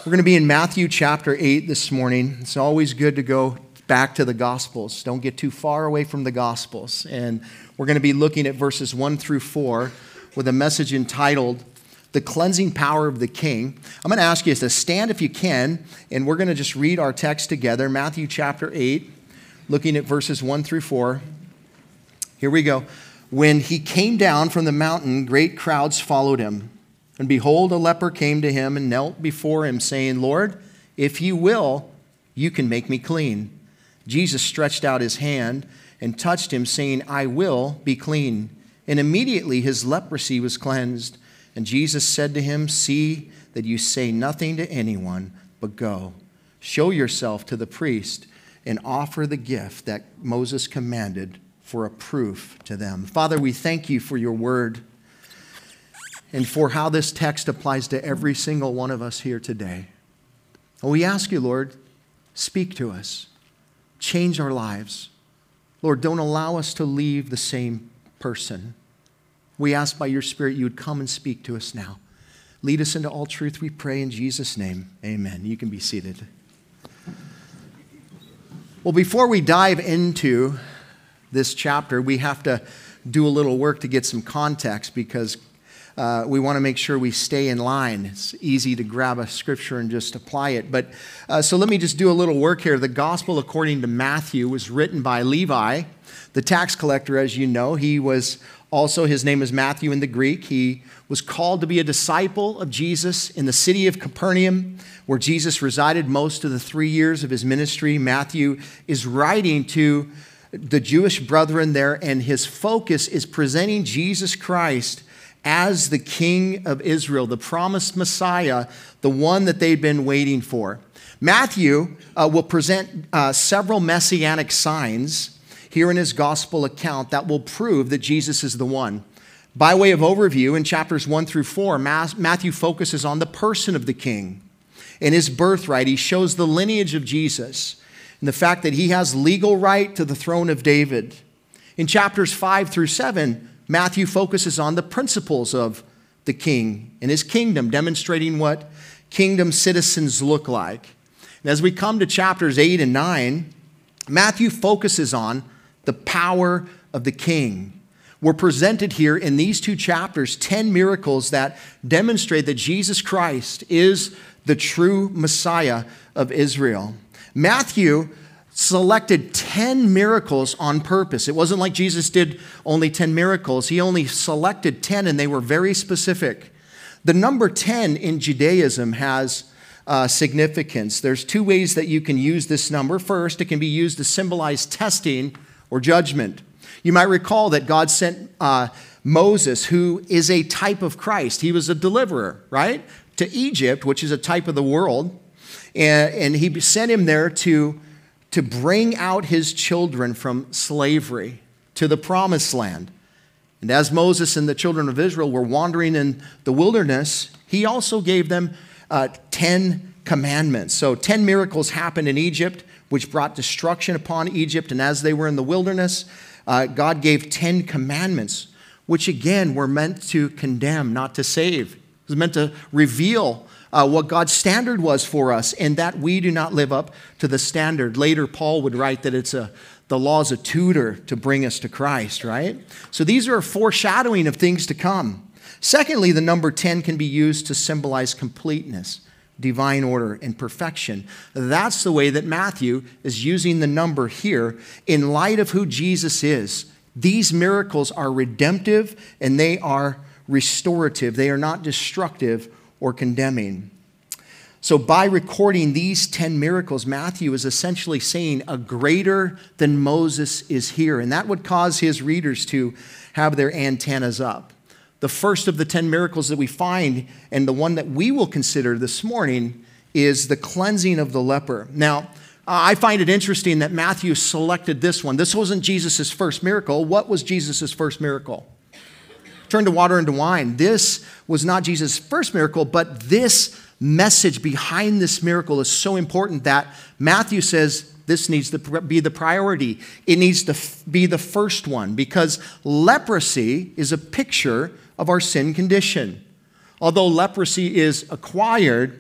We're going to be in Matthew chapter 8 this morning. It's always good to go back to the Gospels. Don't get too far away from the Gospels. And we're going to be looking at verses 1 through 4 with a message entitled, The Cleansing Power of the King. I'm going to ask you to stand if you can, and we're going to just read our text together. Matthew chapter 8, looking at verses 1 through 4. Here we go. When he came down from the mountain, great crowds followed him. And behold, a leper came to him and knelt before him, saying, Lord, if you will, you can make me clean. Jesus stretched out his hand and touched him, saying, I will be clean. And immediately his leprosy was cleansed. And Jesus said to him, see that you say nothing to anyone, but go. Show yourself to the priest and offer the gift that Moses commanded for a proof to them. Father, we thank you for your word and for how this text applies to every single one of us here today. And we ask you, Lord, speak to us. Change our lives. Lord, don't allow us to leave the same person. We ask by your Spirit you would come and speak to us now. Lead us into all truth, we pray in Jesus' name. Amen. You can be seated. Well, before we dive into this chapter, we have to do a little work to get some context because we want to make sure we stay in line. It's easy to grab a scripture and just apply it. But so let me just do a little work here. The gospel according to Matthew was written by Levi, the tax collector, as you know. He was also, his name is Matthew in the Greek. He was called to be a disciple of Jesus in the city of Capernaum, where Jesus resided most of the 3 years of his ministry. Matthew is writing to the Jewish brethren there, and his focus is presenting Jesus Christ as the King of Israel, the promised Messiah, the one that they've been waiting for. Matthew will present several messianic signs here in his gospel account that will prove that Jesus is the one. By way of overview, in chapters 1 through 4, Matthew focuses on the person of the King and his birthright. He shows the lineage of Jesus and the fact that he has legal right to the throne of David. In chapters 5 through 7, Matthew focuses on the principles of the king and his kingdom, demonstrating what kingdom citizens look like. And as we come to chapters 8 and 9, Matthew focuses on the power of the king. We're presented here in these two chapters 10 miracles that demonstrate that Jesus Christ is the true Messiah of Israel. Matthew selected 10 miracles on purpose. It wasn't like Jesus did only 10 miracles. He only selected 10, and they were very specific. The number 10 in Judaism has significance. There's two ways that you can use this number. First, it can be used to symbolize testing or judgment. You might recall that God sent Moses, who is a type of Christ. He was a deliverer, right? To Egypt, which is a type of the world. And he sent him there to bring out his children from slavery to the promised land. And as Moses and the children of Israel were wandering in the wilderness, he also gave them 10 commandments. So 10 miracles happened in Egypt, which brought destruction upon Egypt. And as they were in the wilderness, God gave 10 commandments, which again were meant to condemn, not to save. It was meant to reveal what God's standard was for us, and that we do not live up to the standard. Later, Paul would write that the law is a tutor to bring us to Christ, right? So these are a foreshadowing of things to come. Secondly, the number 10 can be used to symbolize completeness, divine order, and perfection. That's the way that Matthew is using the number here in light of who Jesus is. These miracles are redemptive and they are restorative. They are not destructive or condemning. So by recording these 10 miracles, Matthew is essentially saying a greater than Moses is here. And that would cause his readers to have their antennas up. The first of the 10 miracles that we find, and the one that we will consider this morning, is the cleansing of the leper. Now, I find it interesting that Matthew selected this one. This wasn't Jesus' first miracle. What was Jesus' first miracle? Turn to water into wine. This was not Jesus' first miracle, but this message behind this miracle is so important that Matthew says this needs to be the priority. It needs to be the first one because leprosy is a picture of our sin condition. Although leprosy is acquired,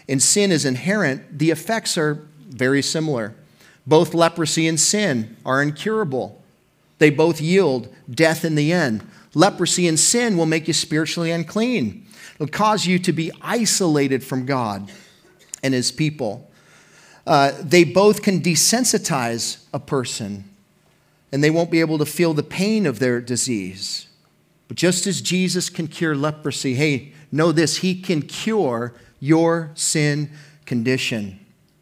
and sin is inherent, the effects are very similar. Both leprosy and sin are incurable. They both yield death in the end. Leprosy and sin will make you spiritually unclean. It'll cause you to be isolated from God and his people. They both can desensitize a person, and they won't be able to feel the pain of their disease. But just as Jesus can cure leprosy, hey, know this, he can cure your sin condition.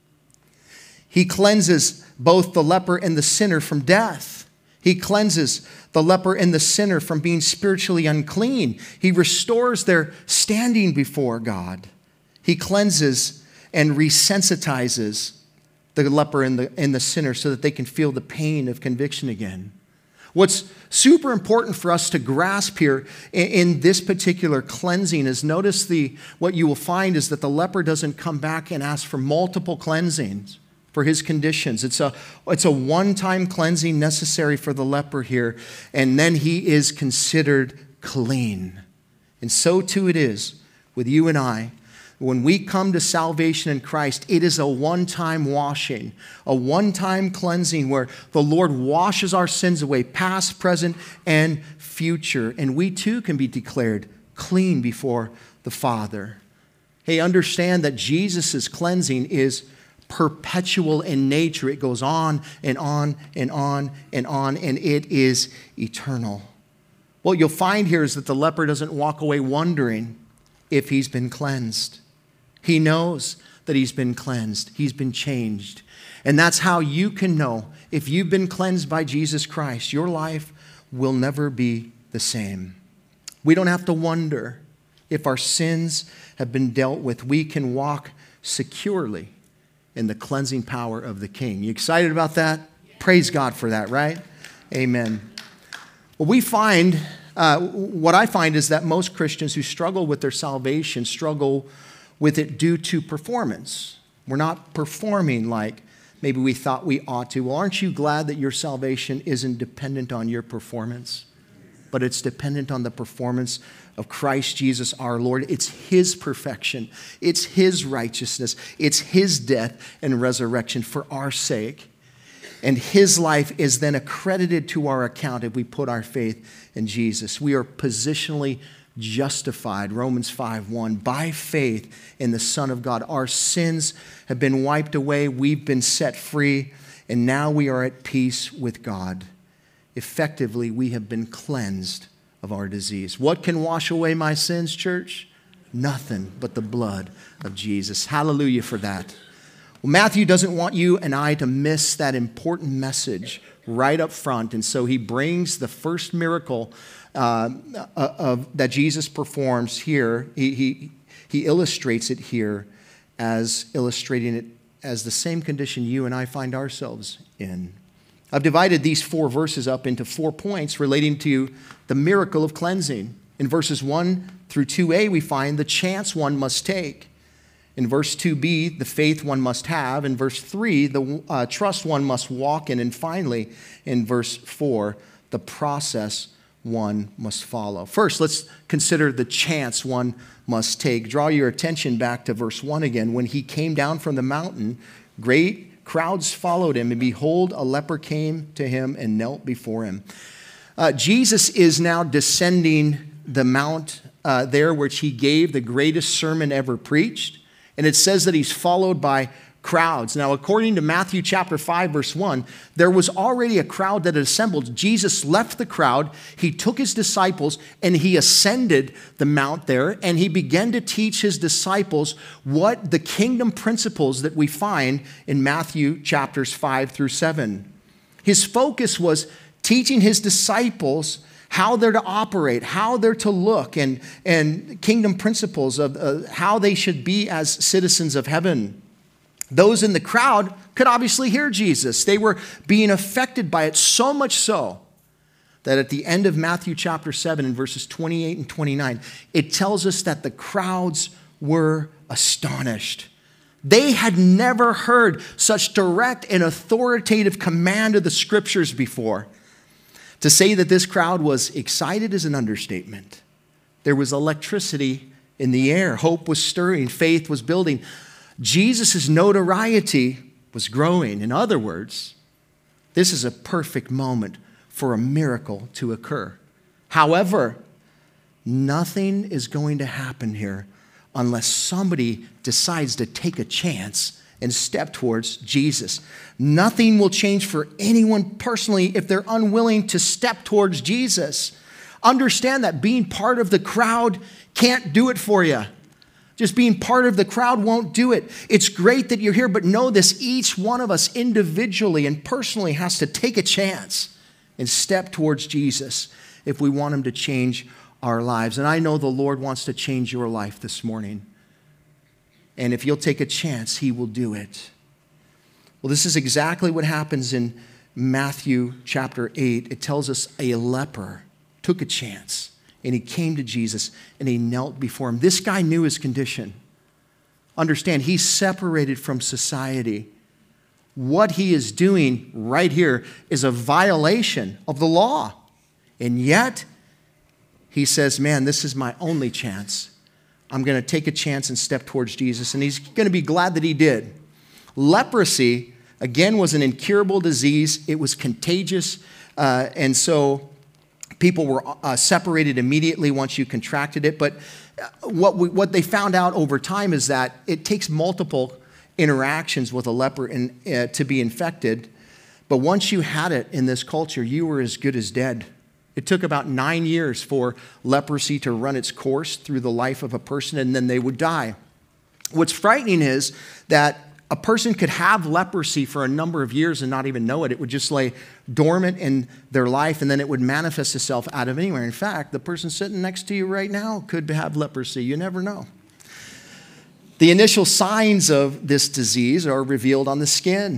He cleanses both the leper and the sinner from death. He cleanses the leper and the sinner from being spiritually unclean. He restores their standing before God. He cleanses and resensitizes the leper and the sinner so that they can feel the pain of conviction again. What's super important for us to grasp here in this particular cleansing is notice what you will find is that the leper doesn't come back and ask for multiple cleansings for his conditions. It's a one-time cleansing necessary for the leper here, and then he is considered clean. And so too it is with you and I. When we come to salvation in Christ, it is a one-time washing, a one-time cleansing where the Lord washes our sins away, past, present, and future. And we too can be declared clean before the Father. Hey, understand that Jesus' cleansing is perpetual in nature. It goes on and on and on and on, and it is eternal. What you'll find here is that the leper doesn't walk away wondering if he's been cleansed. He knows that he's been cleansed. He's been changed. And that's how you can know if you've been cleansed by Jesus Christ, your life will never be the same. We don't have to wonder if our sins have been dealt with. We can walk securely in the cleansing power of the King. You excited about that? Praise God for that, right? Amen. Well, what I find is that most Christians who struggle with their salvation struggle with it due to performance. We're not performing like maybe we thought we ought to. Well, aren't you glad that your salvation isn't dependent on your performance, but it's dependent on the performance of Christ Jesus our Lord? It's his perfection. It's his righteousness. It's his death and resurrection for our sake. And his life is then accredited to our account if we put our faith in Jesus. We are positionally justified, Romans 5:1, by faith in the Son of God. Our sins have been wiped away. We've been set free. And now we are at peace with God. Effectively, we have been cleansed of our disease. What can wash away my sins, church? Nothing but the blood of Jesus. Hallelujah for that. Well, Matthew doesn't want you and I to miss that important message right up front. And so he brings the first miracle that Jesus performs here. He illustrates it here as illustrating it as the same condition you and I find ourselves in. I've divided these 4 verses up into 4 points relating to the miracle of cleansing. In verses 1 through 2a, we find the chance one must take. In verse 2b, the faith one must have. In verse 3, the trust one must walk in. And finally, in verse 4, the process one must follow. First, let's consider the chance one must take. Draw your attention back to verse 1 again. When he came down from the mountain, great crowds followed him, and behold, a leper came to him and knelt before him. Jesus is now descending the mount there, which he gave the greatest sermon ever preached. And it says that he's followed by crowds. Now, according to Matthew chapter 5, verse 1, there was already a crowd that had assembled. Jesus left the crowd. He took his disciples and he ascended the mount there, and he began to teach his disciples what the kingdom principles that we find in Matthew chapters 5 through 7. His focus was teaching his disciples how they're to operate, how they're to look, and kingdom principles of how they should be as citizens of heaven. Those in the crowd could obviously hear Jesus. They were being affected by it, so much so that at the end of Matthew chapter 7 in verses 28 and 29, it tells us that the crowds were astonished. They had never heard such direct and authoritative command of the scriptures before. To say that this crowd was excited is an understatement. There was electricity in the air. Hope was stirring. Faith was building. Jesus' notoriety was growing. In other words, this is a perfect moment for a miracle to occur. However, nothing is going to happen here unless somebody decides to take a chance and step towards Jesus. Nothing will change for anyone personally if they're unwilling to step towards Jesus. Understand that being part of the crowd can't do it for you. Just being part of the crowd won't do it. It's great that you're here, but know this, each one of us individually and personally has to take a chance and step towards Jesus if we want him to change our lives. And I know the Lord wants to change your life this morning. And if you'll take a chance, he will do it. Well, this is exactly what happens in Matthew chapter 8. It tells us a leper took a chance. And he came to Jesus and he knelt before him. This guy knew his condition. Understand, he's separated from society. What he is doing right here is a violation of the law. And yet, he says, man, this is my only chance. I'm going to take a chance and step towards Jesus. And he's going to be glad that he did. Leprosy, again, was an incurable disease. It was contagious. And so people were separated immediately once you contracted it. But what they found out over time is that it takes multiple interactions with a leper to be infected. But once you had it in this culture, you were as good as dead. It took about 9 years for leprosy to run its course through the life of a person, and then they would die. What's frightening is that a person could have leprosy for a number of years and not even know it. It would just lay dormant in their life, and then it would manifest itself out of anywhere. In fact, the person sitting next to you right now could have leprosy. You never know. The initial signs of this disease are revealed on the skin,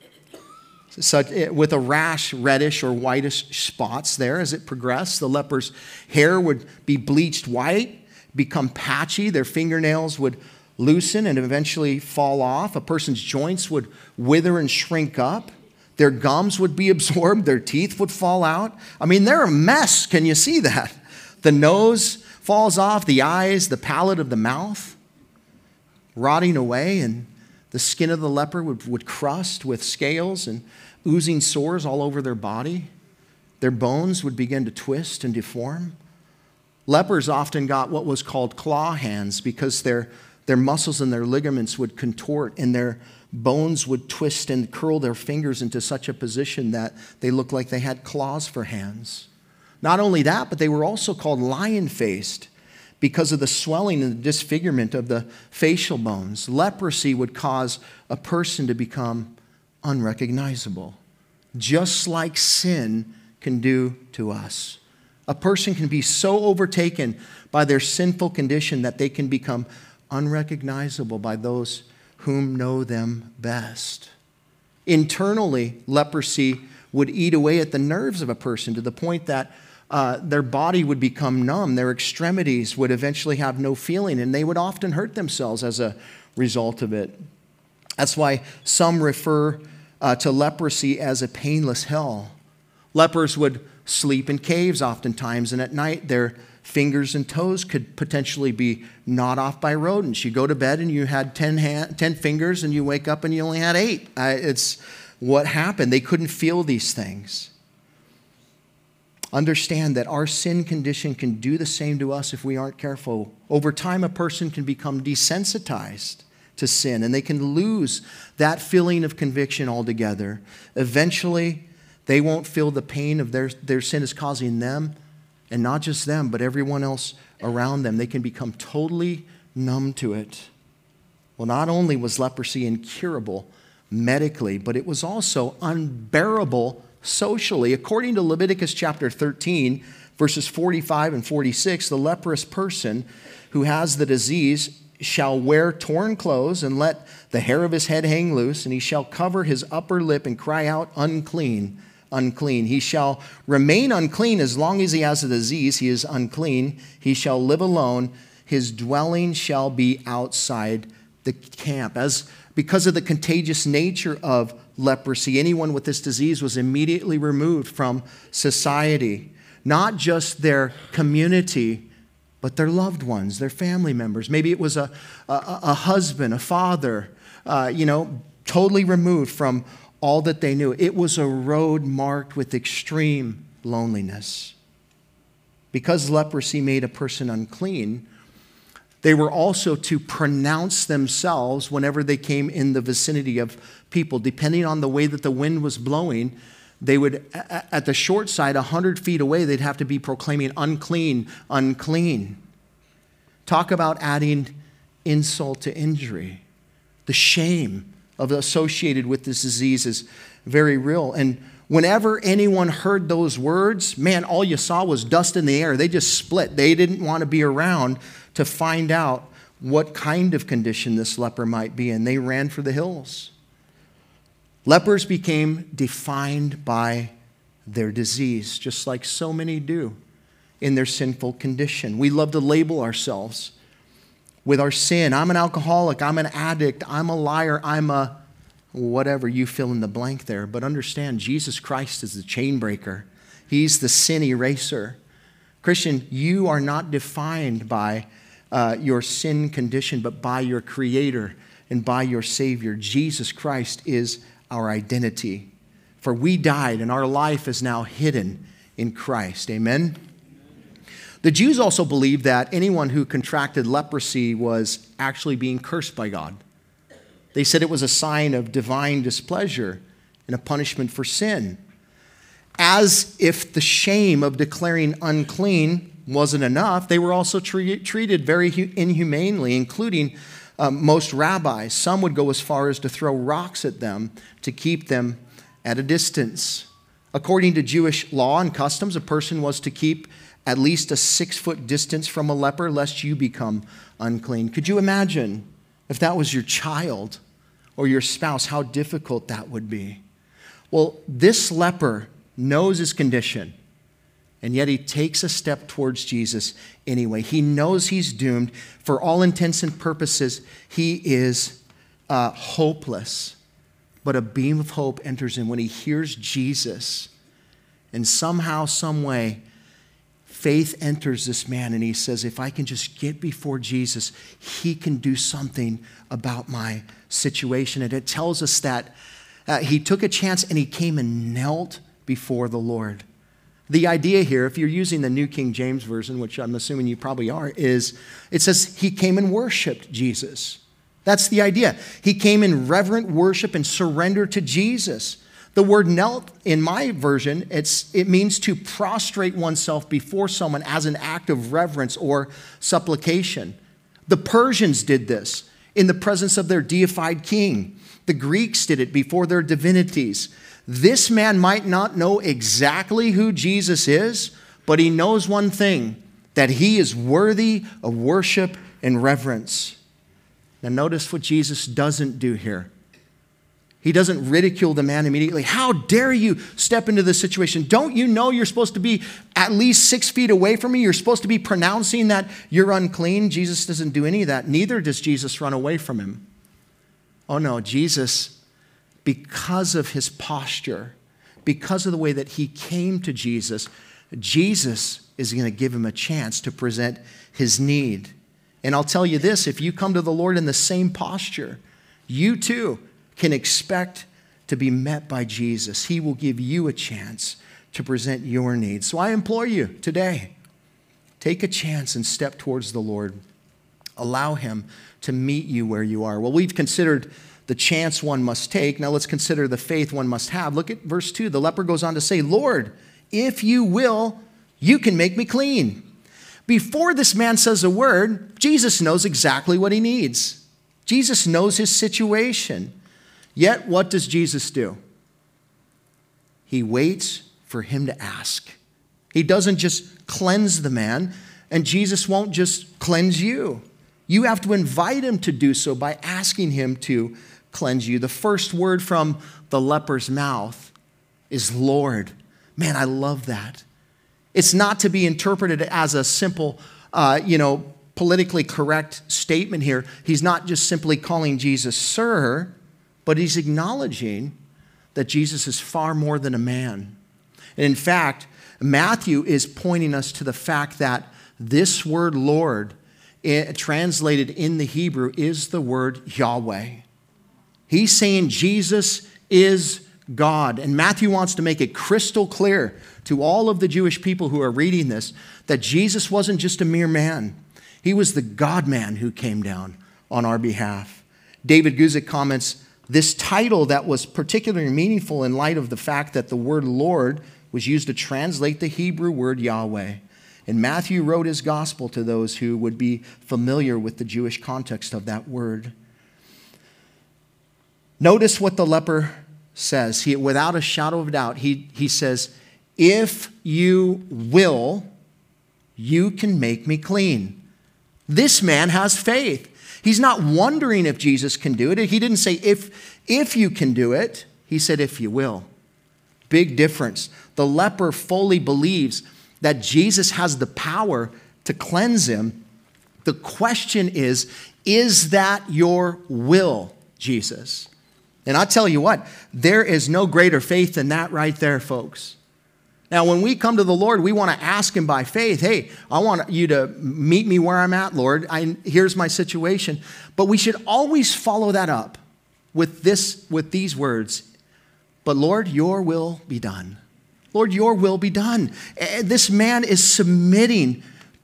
with a rash, reddish or whitish spots there. As it progressed, the leper's hair would be bleached white, become patchy. Their fingernails would loosen and eventually fall off. A person's joints would wither and shrink up. Their gums would be absorbed. Their teeth would fall out. I mean, they're a mess. Can you see that? The nose falls off, the eyes, the palate of the mouth rotting away, and the skin of the leper would crust with scales and oozing sores all over their body. Their bones would begin to twist and deform. Lepers often got what was called claw hands because their muscles and their ligaments would contort and their bones would twist and curl their fingers into such a position that they looked like they had claws for hands. Not only that, but they were also called lion-faced because of the swelling and the disfigurement of the facial bones. Leprosy would cause a person to become unrecognizable, just like sin can do to us. A person can be so overtaken by their sinful condition that they can become unrecognizable by those whom know them best. Internally, leprosy would eat away at the nerves of a person to the point that their body would become numb. Their extremities would eventually have no feeling, and they would often hurt themselves as a result of it. That's why some refer to leprosy as a painless hell. Lepers would sleep in caves oftentimes, and at night their fingers and toes could potentially be gnawed off by rodents. You go to bed and you had 10 fingers, and you wake up and you only had 8. It's what happened. They couldn't feel these things. Understand that our sin condition can do the same to us if we aren't careful. Over time, a person can become desensitized to sin, and they can lose that feeling of conviction altogether. Eventually, they won't feel the pain of their sin is causing them, and not just them, but everyone else around them. They can become totally numb to it. Well, not only was leprosy incurable medically, but it was also unbearable socially. According to Leviticus chapter 13, verses 45 and 46, the leprous person who has the disease shall wear torn clothes and let the hair of his head hang loose, and he shall cover his upper lip and cry out, unclean, unclean. He shall remain unclean as long as he has a disease. He is unclean. He shall live alone. His dwelling shall be outside the camp. Because of the contagious nature of leprosy, anyone with this disease was immediately removed from society, not just their community, but their loved ones, their family members. Maybe it was a husband, a father, totally removed from all that they knew. It was a road marked with extreme loneliness. Because leprosy made a person unclean, they were also to pronounce themselves whenever they came in the vicinity of people. Depending on the way that the wind was blowing, they would, at the short side, 100 feet away, they'd have to be proclaiming, unclean, unclean. Talk about adding insult to injury. The shame associated with this disease is very real. And whenever anyone heard those words, man, all you saw was dust in the air. They just split. They didn't want to be around to find out what kind of condition this leper might be, and they ran for the hills. Lepers became defined by their disease, just like so many do in their sinful condition. We love to label ourselves with our sin. I'm an alcoholic, I'm an addict, I'm a liar, I'm a whatever, you fill in the blank there. But understand, Jesus Christ is the chain breaker. He's the sin eraser. Christian, you are not defined by your sin condition, but by your Creator and by your Savior. Jesus Christ is our identity. For we died, and our life is now hidden in Christ. Amen? The Jews also believed that anyone who contracted leprosy was actually being cursed by God. They said it was a sign of divine displeasure and a punishment for sin. As if the shame of declaring unclean wasn't enough, they were also treated very inhumanely, including most rabbis. Some would go as far as to throw rocks at them to keep them at a distance. According to Jewish law and customs, a person was to keep at least a 6-foot distance from a leper, lest you become unclean. Could you imagine if that was your child or your spouse, how difficult that would be? Well, this leper knows his condition, and yet he takes a step towards Jesus anyway. He knows he's doomed. For all intents and purposes, he is hopeless. But a beam of hope enters in when he hears Jesus. And somehow, some way, faith enters this man, and he says, if I can just get before Jesus, he can do something about my situation. And it tells us that he took a chance and he came and knelt before the Lord. The idea here, if you're using the New King James Version, which I'm assuming you probably are, is it says he came and worshiped Jesus. That's the idea. He came in reverent worship and surrender to Jesus. The word knelt in my version, it means to prostrate oneself before someone as an act of reverence or supplication. The Persians did this in the presence of their deified king. The Greeks did it before their divinities. This man might not know exactly who Jesus is, but he knows one thing, that he is worthy of worship and reverence. Now notice what Jesus doesn't do here. He doesn't ridicule the man immediately. How dare you step into this situation? Don't you know you're supposed to be at least 6 feet away from me? You're supposed to be pronouncing that you're unclean. Jesus doesn't do any of that. Neither does Jesus run away from him. Oh no, Jesus, because of his posture, because of the way that he came to Jesus, Jesus is going to give him a chance to present his need. And I'll tell you this, if you come to the Lord in the same posture, you too can expect to be met by Jesus. He will give you a chance to present your needs. So I implore you today, take a chance and step towards the Lord. Allow him to meet you where you are. Well, we've considered the chance one must take. Now let's consider the faith one must have. Look at verse 2. The leper goes on to say, Lord, if you will, you can make me clean. Before this man says a word, Jesus knows exactly what he needs. Jesus knows his situation. Yet, what does Jesus do? He waits for him to ask. He doesn't just cleanse the man, and Jesus won't just cleanse you. You have to invite him to do so by asking him to cleanse you. The first word from the leper's mouth is Lord. Man, I love that. It's not to be interpreted as a simple, politically correct statement here. He's not just simply calling Jesus sir, but he's acknowledging that Jesus is far more than a man. And in fact, Matthew is pointing us to the fact that This word Lord, translated in the Hebrew, is the word Yahweh. He's saying Jesus is God. And Matthew wants to make it crystal clear to all of the Jewish people who are reading this that Jesus wasn't just a mere man. He was the God-man who came down on our behalf. David Guzik comments, this title that was particularly meaningful in light of the fact that the word Lord was used to translate the Hebrew word Yahweh. And Matthew wrote his gospel to those who would be familiar with the Jewish context of that word. Notice what the leper says. Without a shadow of doubt, he says, if you will, you can make me clean. This man has faith. He's not wondering if Jesus can do it. He didn't say, if you can do it. He said, if you will. Big difference. The leper fully believes that Jesus has the power to cleanse him. The question is that your will, Jesus? And I tell you what, there is no greater faith than that right there, folks. Now, when we come to the Lord, we want to ask him by faith, hey, I want you to meet me where I'm at, Lord. Here's my situation. But we should always follow that up with these words. But Lord, your will be done. Lord, your will be done. This man is submitting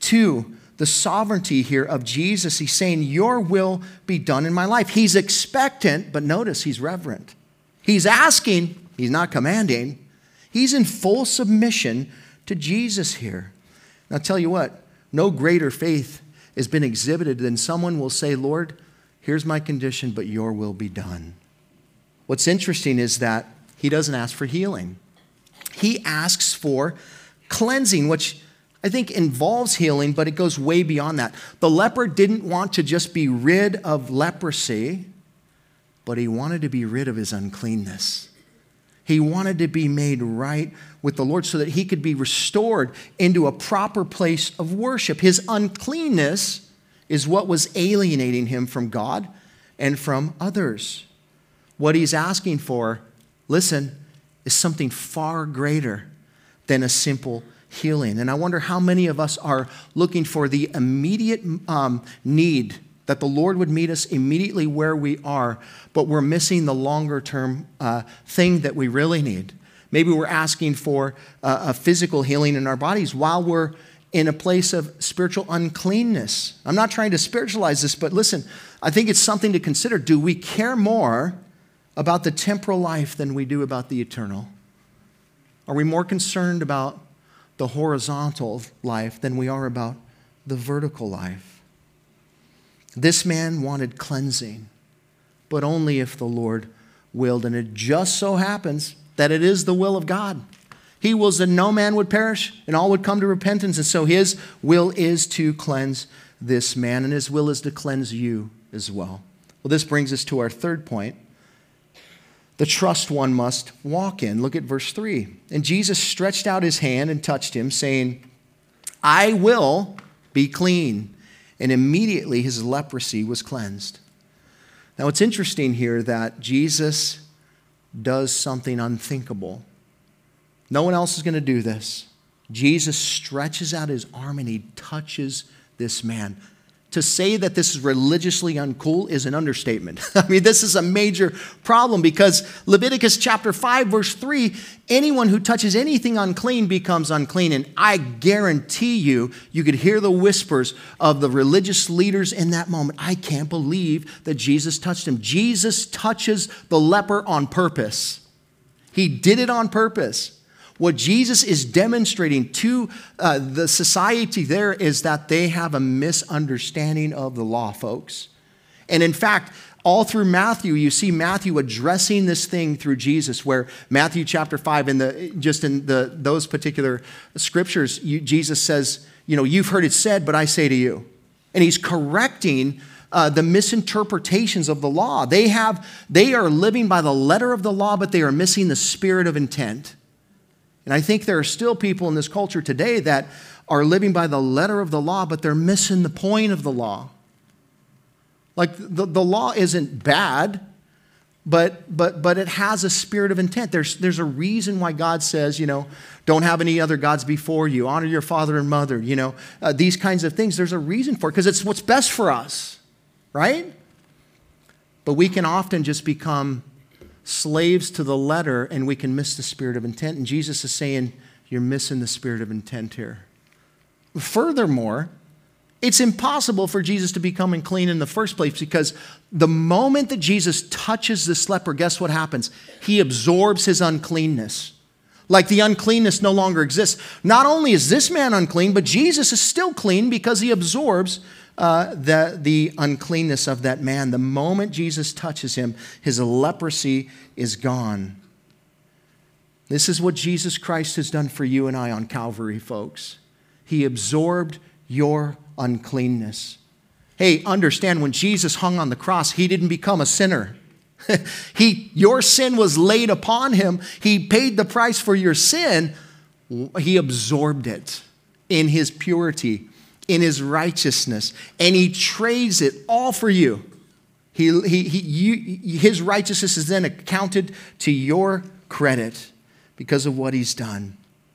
to the sovereignty here of Jesus. He's saying, your will be done in my life. He's expectant, but notice he's reverent. He's asking, he's not commanding. He's in full submission to Jesus here. Now, I'll tell you what, no greater faith has been exhibited than someone will say, Lord, here's my condition, but your will be done. What's interesting is that he doesn't ask for healing. He asks for cleansing, which I think involves healing, but it goes way beyond that. The leper didn't want to just be rid of leprosy, but he wanted to be rid of his uncleanness. He wanted to be made right with the Lord so that he could be restored into a proper place of worship. His uncleanness is what was alienating him from God and from others. What he's asking for, listen, is something far greater than a simple healing. And I wonder how many of us are looking for the immediate need that the Lord would meet us immediately where we are, but we're missing the longer term thing that we really need. Maybe we're asking for a physical healing in our bodies while we're in a place of spiritual uncleanness. I'm not trying to spiritualize this, but listen, I think it's something to consider. Do we care more about the temporal life than we do about the eternal? Are we more concerned about the horizontal life than we are about the vertical life? This man wanted cleansing, but only if the Lord willed. And it just so happens that it is the will of God. He wills that no man would perish and all would come to repentance. And so his will is to cleanse this man, and his will is to cleanse you as well. Well, this brings us to our third point. The trust one must walk in. Look at verse 3. And Jesus stretched out his hand and touched him, saying, I will be clean. And immediately his leprosy was cleansed. Now it's interesting here that Jesus does something unthinkable. No one else is going to do this. Jesus stretches out his arm and he touches this man. To say that this is religiously uncool is an understatement. I mean, this is a major problem because Leviticus chapter 5, verse 3, anyone who touches anything unclean becomes unclean. And I guarantee you could hear the whispers of the religious leaders in that moment. I can't believe that Jesus touched him. Jesus touches the leper on purpose. He did it on purpose. What Jesus is demonstrating to the society there is that they have a misunderstanding of the law, folks. And in fact, all through Matthew, you see Matthew addressing this thing through Jesus, where Matthew chapter 5, in those particular scriptures, Jesus says, you've heard it said, but I say to you. And he's correcting the misinterpretations of the law. They are living by the letter of the law, but they are missing the spirit of intent. And I think there are still people in this culture today that are living by the letter of the law, but they're missing the point of the law. Like the law isn't bad, but it has a spirit of intent. There's a reason why God says, don't have any other gods before you. Honor your father and mother, these kinds of things. There's a reason for it because it's what's best for us, right? But we can often just become slaves to the letter and we can miss the spirit of intent. And Jesus is saying, you're missing the spirit of intent here. Furthermore, it's impossible for Jesus to become unclean in the first place because the moment that Jesus touches this leper, guess what happens? He absorbs his uncleanness. Like the uncleanness no longer exists. Not only is this man unclean, but Jesus is still clean because he absorbs the uncleanness of that man. The moment Jesus touches him, his leprosy is gone. This is what Jesus Christ has done for you and I on Calvary, folks. He absorbed your uncleanness. Hey, understand, when Jesus hung on the cross, he didn't become a sinner. Your sin was laid upon him. He paid the price for your sin. He absorbed it in his purity, in his righteousness, and he trades it all for you. His righteousness is then accounted to your credit because of what he's done.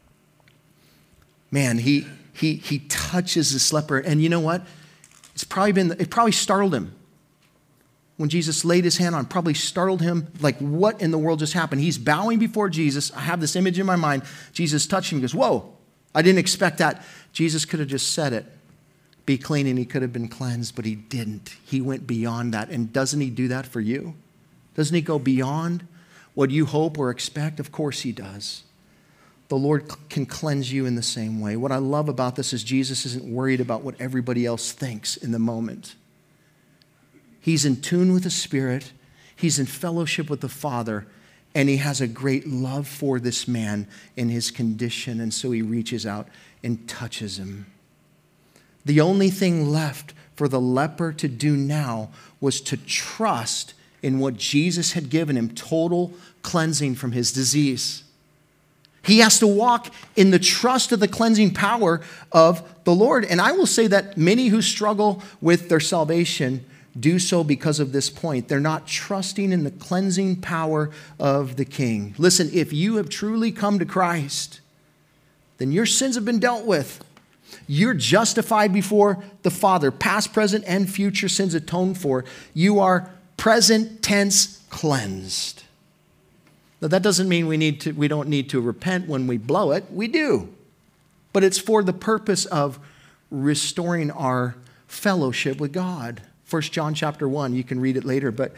Man, he touches this leper, and you know what? It probably startled him. When Jesus laid his hand on him, probably startled him, like, what in the world just happened? He's bowing before Jesus. I have this image in my mind. Jesus touched him. He goes, whoa, I didn't expect that. Jesus could have just said it, be clean, and he could have been cleansed, but he didn't. He went beyond that. And doesn't he do that for you? Doesn't he go beyond what you hope or expect? Of course he does. The Lord can cleanse you in the same way. What I love about this is Jesus isn't worried about what everybody else thinks in the moment. He's in tune with the Spirit. He's in fellowship with the Father. And he has a great love for this man in his condition. And so he reaches out and touches him. The only thing left for the leper to do now was to trust in what Jesus had given him, total cleansing from his disease. He has to walk in the trust of the cleansing power of the Lord. And I will say that many who struggle with their salvation do so because of this point. They're not trusting in the cleansing power of the King. Listen, if you have truly come to Christ, then your sins have been dealt with. You're justified before the Father, past, present, and future sins atoned for. You are present tense cleansed. Now, that doesn't mean we don't need to repent when we blow it. We do. But it's for the purpose of restoring our fellowship with God. 1 John chapter 1, you can read it later. But,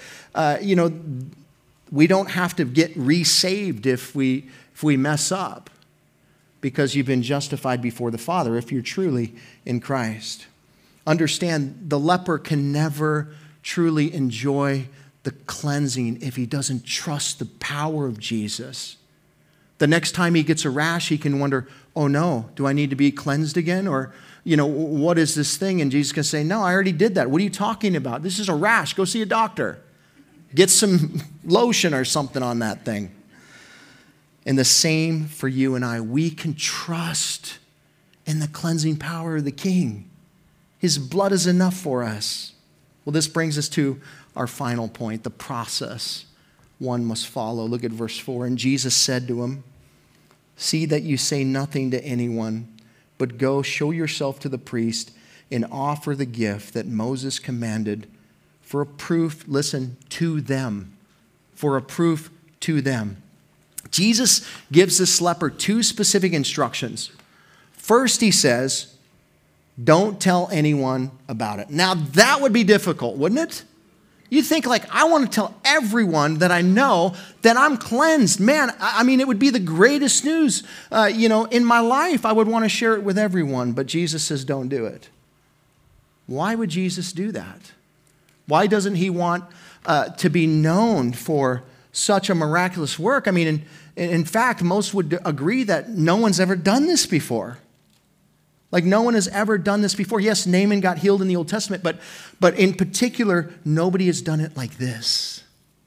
we don't have to get resaved if we mess up, because you've been justified before the Father if you're truly in Christ. Understand, the leper can never truly enjoy the cleansing if he doesn't trust the power of Jesus. The next time he gets a rash, he can wonder, oh no, do I need to be cleansed again? Or, what is this thing? And Jesus can say, no, I already did that. What are you talking about? This is a rash. Go see a doctor. Get some lotion or something on that thing. And the same for you and I. We can trust in the cleansing power of the King. His blood is enough for us. Well, this brings us to our final point, the process one must follow. Look at verse 4. And Jesus said to him, see that you say nothing to anyone, but go show yourself to the priest and offer the gift that Moses commanded for a proof, listen, to them. For a proof to them. Jesus gives this leper two specific instructions. First, he says, don't tell anyone about it. Now, that would be difficult, wouldn't it? You think, I want to tell everyone that I know that I'm cleansed. Man, it would be the greatest news, in my life. I would want to share it with everyone, but Jesus says, don't do it. Why would Jesus do that? Why doesn't he want to be known for such a miraculous work? In fact, most would agree that no one's ever done this before. No one has ever done this before. Yes, Naaman got healed in the Old Testament, but in particular, nobody has done it like this.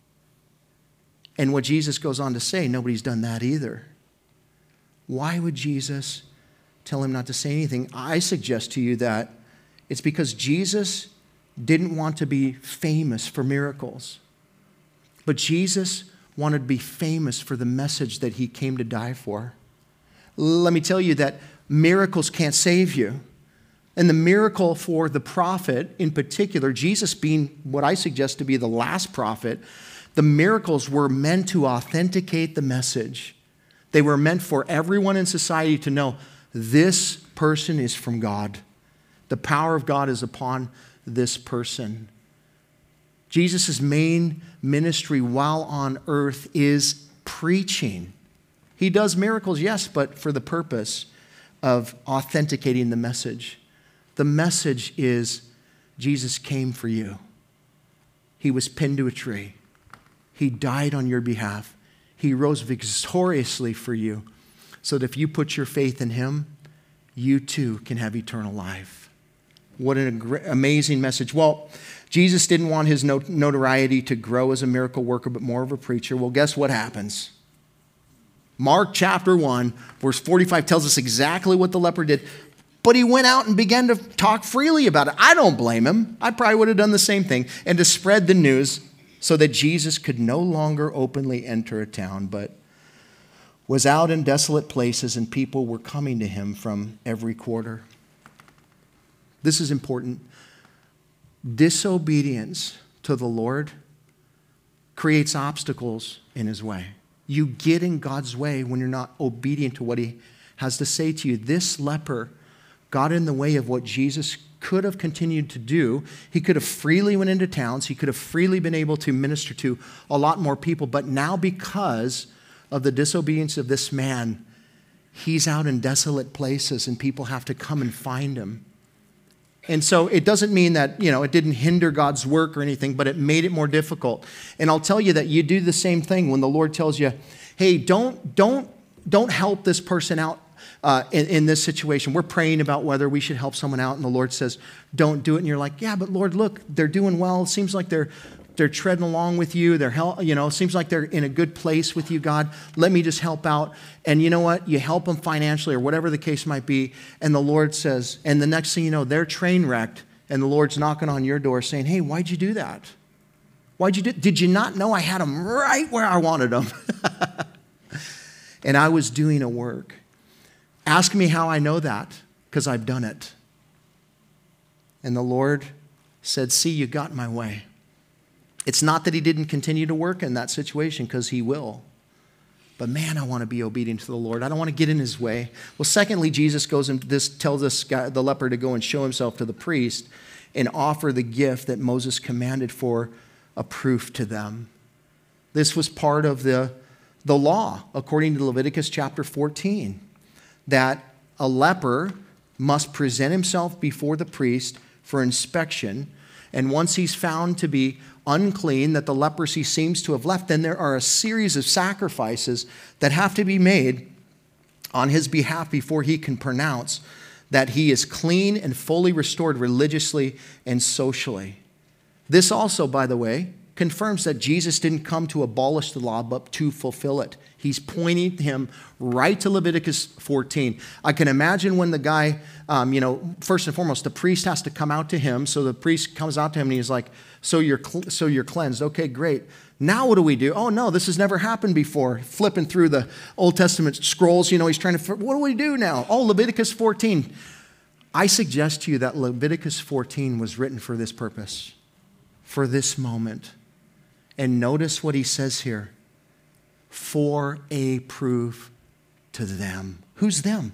And what Jesus goes on to say, nobody's done that either. Why would Jesus tell him not to say anything? I suggest to you that it's because Jesus didn't want to be famous for miracles. But But Jesus wanted to be famous for the message that he came to die for. Let me tell you that miracles can't save you. And the miracle for the prophet in particular, Jesus being what I suggest to be the last prophet, the miracles were meant to authenticate the message. They were meant for everyone in society to know this person is from God. The power of God is upon this person. Jesus' main ministry while on earth is preaching. He does miracles, yes, but for the purpose of authenticating the message. The message is Jesus came for you. He was pinned to a tree. He died on your behalf. He rose victoriously for you so that if you put your faith in him, you too can have eternal life. What an amazing message. Well, Jesus didn't want his notoriety to grow as a miracle worker, but more of a preacher. Well, guess what happens? Mark chapter 1, verse 45 tells us exactly what the leper did. But he went out and began to talk freely about it. I don't blame him. I probably would have done the same thing. And to spread the news so that Jesus could no longer openly enter a town, but was out in desolate places, and people were coming to him from every quarter. This is important. Disobedience to the Lord creates obstacles in his way. You get in God's way when you're not obedient to what he has to say to you. This leper got in the way of what Jesus could have continued to do. He could have freely went into towns. He could have freely been able to minister to a lot more people. But now, because of the disobedience of this man, he's out in desolate places and people have to come and find him. And so it doesn't mean that, it didn't hinder God's work or anything, but it made it more difficult. And I'll tell you that you do the same thing when the Lord tells you, hey, don't help this person out in this situation. We're praying about whether we should help someone out, and the Lord says, don't do it. And you're like, yeah, but Lord, look, they're doing well. It seems like they're treading along with you. It seems like they're in a good place with you, God. Let me just help out. And you know what? You help them financially or whatever the case might be. And the Lord says, and the next thing you know, they're train wrecked, and the Lord's knocking on your door saying, hey, why'd you do that? Did you not know I had them right where I wanted them? And I was doing a work. Ask me how I know that, because I've done it. And the Lord said, see, you got in my way. It's not that he didn't continue to work in that situation, because he will. But man, I want to be obedient to the Lord. I don't want to get in his way. Well, secondly, Jesus goes and tells this guy, the leper, to go and show himself to the priest and offer the gift that Moses commanded for a proof to them. This was part of the law, according to Leviticus chapter 14, that a leper must present himself before the priest for inspection. And once he's found to be unclean, that the leprosy seems to have left, then there are a series of sacrifices that have to be made on his behalf before he can pronounce that he is clean and fully restored religiously and socially. This also, by the way, confirms that Jesus didn't come to abolish the law, but to fulfill it. He's pointing him right to Leviticus 14. I can imagine when the guy, first and foremost, the priest has to come out to him. So the priest comes out to him and he's like, so you're cleansed. Okay, great. Now what do we do? Oh, no, this has never happened before. Flipping through the Old Testament scrolls, he's trying to, what do we do now? Oh, Leviticus 14. I suggest to you that Leviticus 14 was written for this purpose, for this moment. And notice what he says here. For a proof to them. Who's them?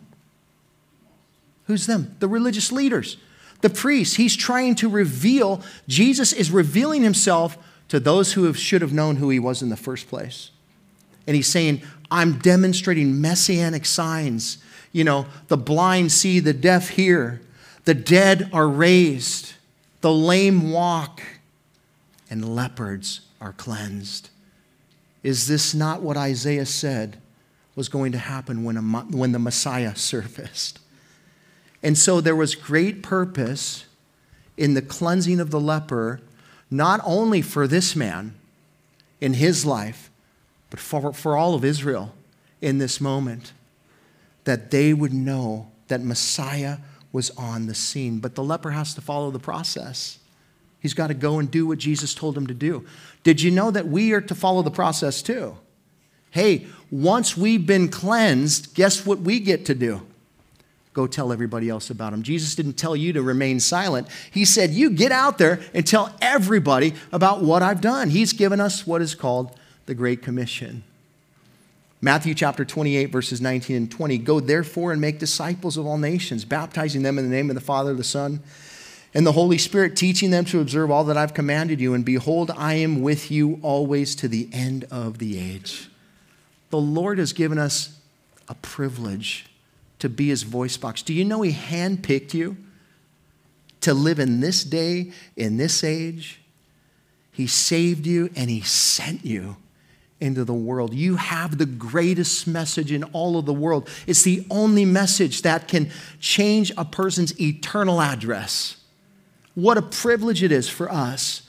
Who's them? The religious leaders. The priests. He's trying to reveal, Jesus is revealing himself to those who should have known who he was in the first place. And he's saying, I'm demonstrating messianic signs. The blind see, the deaf hear, the dead are raised, the lame walk, and lepers are cleansed. Is this not what Isaiah said was going to happen when the Messiah surfaced? And so there was great purpose in the cleansing of the leper, not only for this man in his life, but for all of Israel in this moment, that they would know that Messiah was on the scene. But the leper has to follow the process. He's got to go and do what Jesus told him to do. Did you know that we are to follow the process too? Hey, once we've been cleansed, guess what we get to do? Go tell everybody else about him. Jesus didn't tell you to remain silent. He said, you get out there and tell everybody about what I've done. He's given us what is called the Great Commission. Matthew chapter 28, verses 19 and 20. Go therefore and make disciples of all nations, baptizing them in the name of the Father, the Son, and the Holy Spirit, teaching them to observe all that I've commanded you. And behold, I am with you always to the end of the age. The Lord has given us a privilege to be his voice box. Do you know he handpicked you to live in this day, in this age? He saved you and he sent you into the world. You have the greatest message in all of the world. It's the only message that can change a person's eternal address. What a privilege it is for us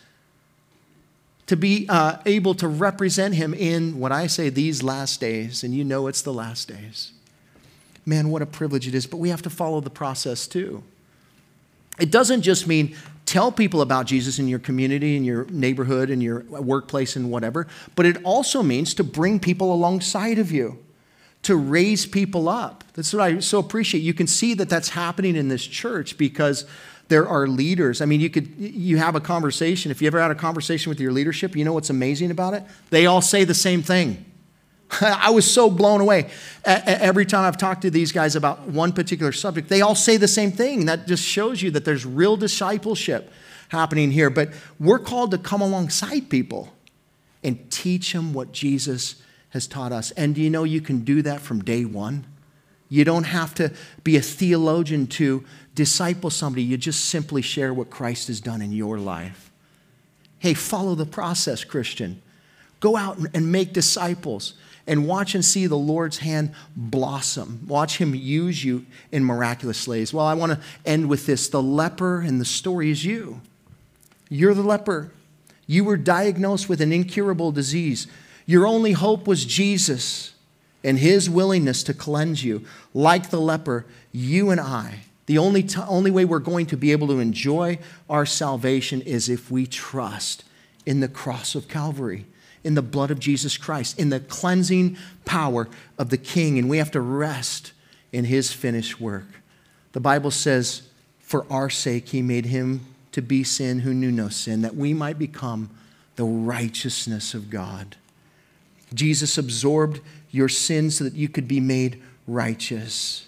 to be able to represent him in what I say these last days, and you know it's the last days. Man, what a privilege it is, but we have to follow the process too. It doesn't just mean tell people about Jesus in your community, in your neighborhood, in your workplace, and whatever, but it also means to bring people alongside of you, to raise people up. That's what I so appreciate. You can see that that's happening in this church because there are leaders. I mean, you have a conversation. If you ever had a conversation with your leadership, you know what's amazing about it? They all say the same thing. I was so blown away. Every time I've talked to these guys about one particular subject, they all say the same thing. That just shows you that there's real discipleship happening here. But we're called to come alongside people and teach them what Jesus has taught us. And do you know you can do that from day one? You don't have to be a theologian to disciple somebody. You just simply share what Christ has done in your life. Hey, follow the process, Christian. Go out and make disciples and watch and see the Lord's hand blossom. Watch him use you in miraculous ways. Well, I want to end with this. The leper in the story is you. You're the leper. You were diagnosed with an incurable disease. Your only hope was Jesus and his willingness to cleanse you. Like the leper, you and I, the only way we're going to be able to enjoy our salvation is if we trust in the cross of Calvary, in the blood of Jesus Christ, in the cleansing power of the King. And we have to rest in his finished work. The Bible says, for our sake, he made him to be sin who knew no sin, that we might become the righteousness of God. Jesus absorbed your sins so that you could be made righteous.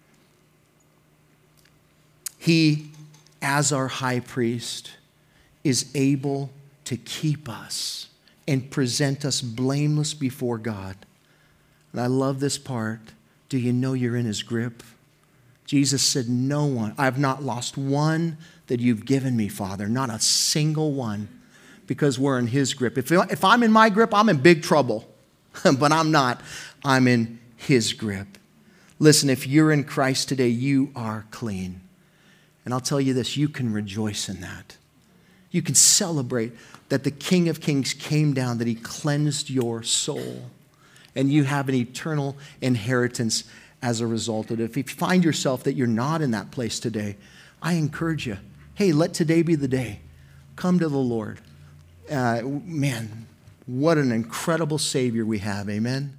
He, as our high priest, is able to keep us and present us blameless before God. And I love this part. Do you know you're in his grip? Jesus said, no one, I have not lost one that you've given me, Father, not a single one, because we're in his grip. If I'm in my grip, I'm in big trouble. But I'm not. I'm in his grip. Listen, if you're in Christ today, you are clean. And I'll tell you this, you can rejoice in that. You can celebrate that the King of Kings came down, that he cleansed your soul. And you have an eternal inheritance as a result of it. If you find yourself that you're not in that place today, I encourage you, hey, let today be the day. Come to the Lord. Man, what an incredible Savior we have. Amen.